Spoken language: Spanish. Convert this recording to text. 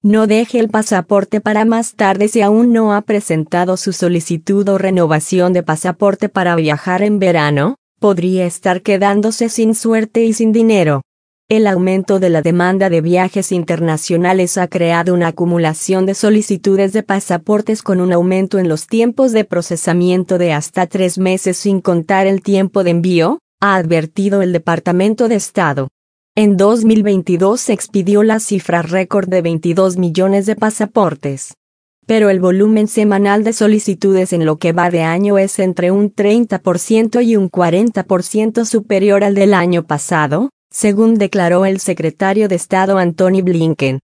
No deje el pasaporte para más tarde si aún no ha presentado su solicitud o renovación de pasaporte para viajar en verano, podría estar quedándose sin suerte y sin dinero. El aumento de la demanda de viajes internacionales ha creado una acumulación de solicitudes de pasaportes con un aumento en los tiempos de procesamiento de hasta 3 meses sin contar el tiempo de envío, ha advertido el Departamento de Estado. En 2022 se expidió la cifra récord de 22 millones de pasaportes. Pero el volumen semanal de solicitudes en lo que va de año es entre un 30% y un 40% superior al del año pasado, según declaró el secretario de Estado Antony Blinken.